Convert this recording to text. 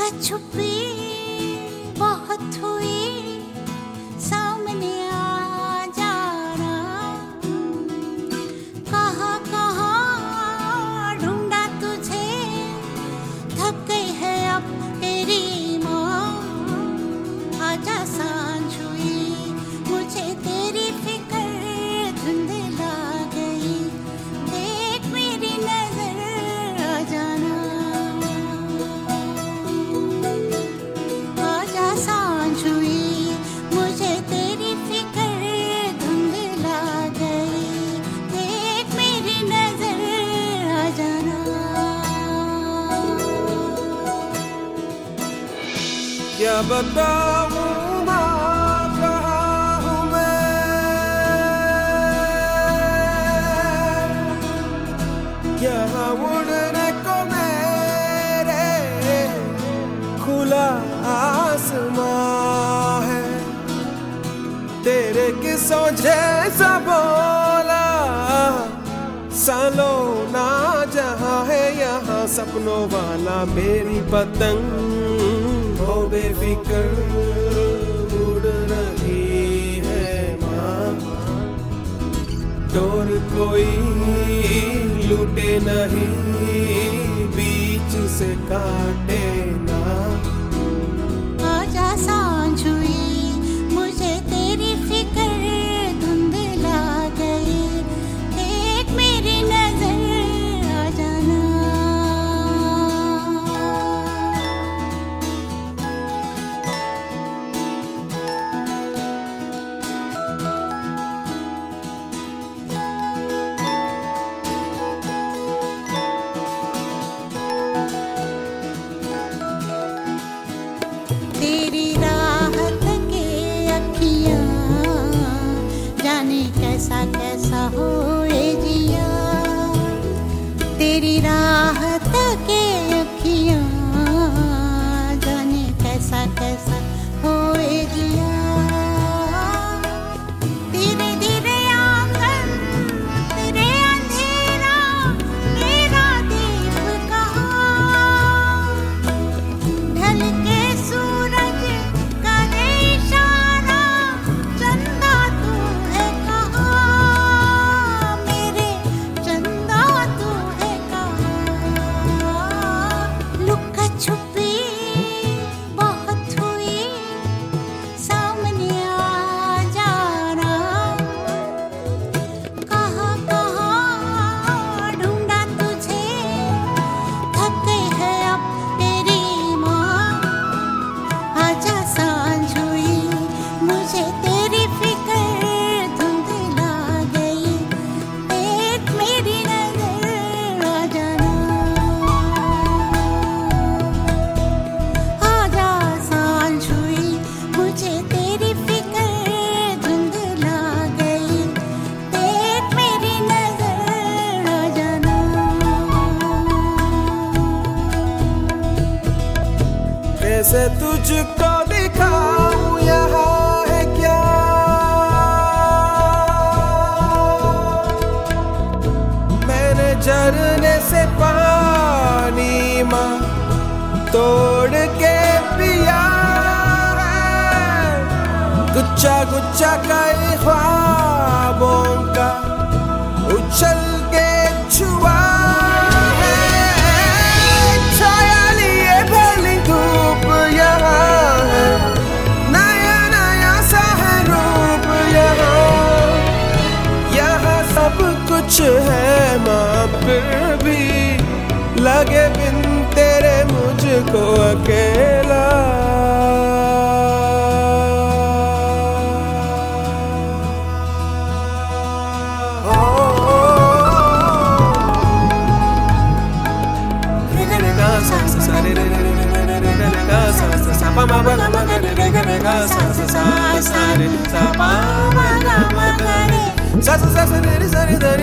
लुका छुपी बहुत हुई, सामने आ जाना। कहाँ कहाँ ढूंढा तुझे, थक गई है अब तेरी माँ। आजा सांझ हुई, मुझे तेरी फिक्र धुंधला गई। देख मेरी नजर आ जाना। आजा सांझ हुई, मुझे तेरी फिक्र धुंधला गई। देख मेरी नजर आ जाना। क्या बताऊं यहाँ उड़ने को मेरे खुला आसमां है। तेरे किस्सों जैसा बोला सालों ना जहाँ है यहाँ सपनों वाला मेरी पतंग हो बेफिक्र उड़ रही है माँ। डोर कोई लूटे नहीं, बीच से काटे ना। आजा सांझ हुई, मुझे तेरी फिक्र धुंधला गई। देख मेरी नजर आ जाना। तेरी राहत के अखियाँ जाने कैसा कैसा होए जिया। तेरी राहत के अखियाँ जाने कैसा कैसा होए जिया। धीरे धीरे आंगन तेरे अंधेरा, मेरा दीप कहाँ। ढल के सूरज करे इशारा, चंदा तू है कहाँ। मेरे चंदा तू है कहाँ। लुका छुपी बहुत हुई, सामने आ जाना। कहाँ कहाँ ढूंढा तुझे, थक गई है अब तेरी माँ। आजा सांझ हुई, मुझे तेरी फिक्र धुंधला गई। देख मेरी नजर आ जाना। आजा सांझ हुई, मुझे तेरी फिक्र धुंधला गई। देख मेरी नजर आ जाना। कैसे तुझको दिखाऊं यहाँ है क्या, मैंने झरने से पानी माँ तोड़ के पिया है। गुच्छा गुच्छा कई ख्वाबों का उछल के छुआ है। छाया लिए भली धूप यहाँ है, नया नया सा है रूप यहाँ। यहाँ सब कुछ है माँ, फिर भी लगे बिन तेरे मुझको अकेला। Sa